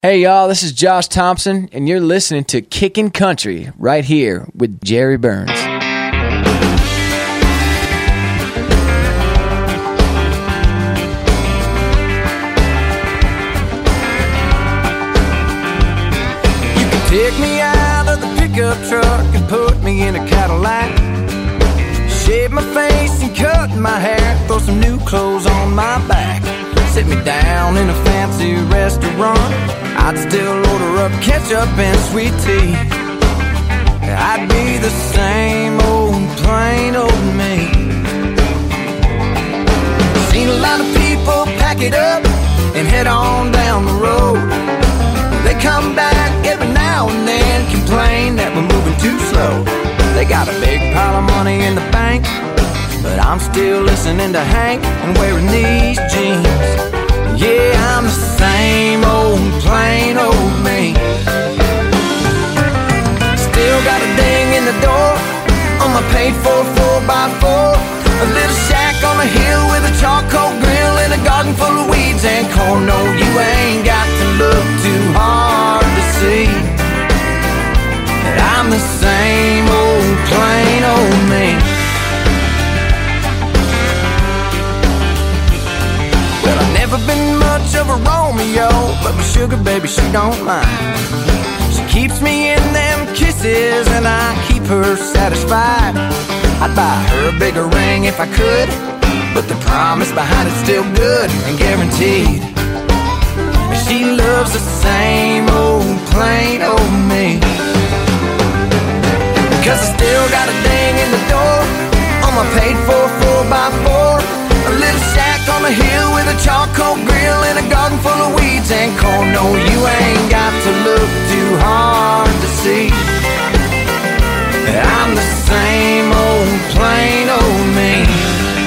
Hey y'all, this is Josh Thompson, and you're listening to Kickin' Country right here with Jerry Burns. You can take me out of the pickup truck and put me in a Cadillac. Shave my face and cut my hair, throw some new clothes on my back. Sit me down in a fancy restaurant, I'd still order up ketchup and sweet tea. I'd be the same old, plain old me. Seen a lot of people pack it up and head on down the road. They come back every now and then, complain that we're moving too slow. They got a big pile of money in the bank, but I'm still listening to Hank and wearing these jeans. Yeah, I'm the same old, plain old me. Still got a ding in the door on my paid-for 4x4. A little shack on a hill with a charcoal grill and a garden full of weeds and corn. No, you ain't got to look too hard to see that I'm the same old, plain old me. Well, I've never been much of a Romeo, but my sugar baby, she don't mind. She keeps me in them kisses and I keep her satisfied. I'd buy her a bigger ring if I could, but the promise behind it's still good and guaranteed. She loves the same old, plain old me. Cause I still got a ding in the door on my paid-for 4x4. A little shack on a hill with a charcoal grill and a garden full of weeds and corn. No, you ain't got to look too hard to see that I'm the same old, plain old me.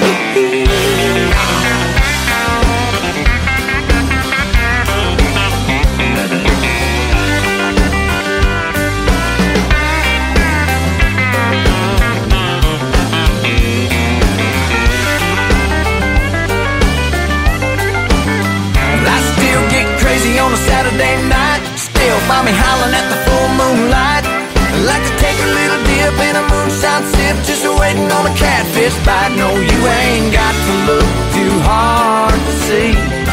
On a Saturday night, still find me howling at the full moonlight. Like to take a little dip in a moonshine sip, just waiting on a catfish bite. No, you ain't got to look too hard to see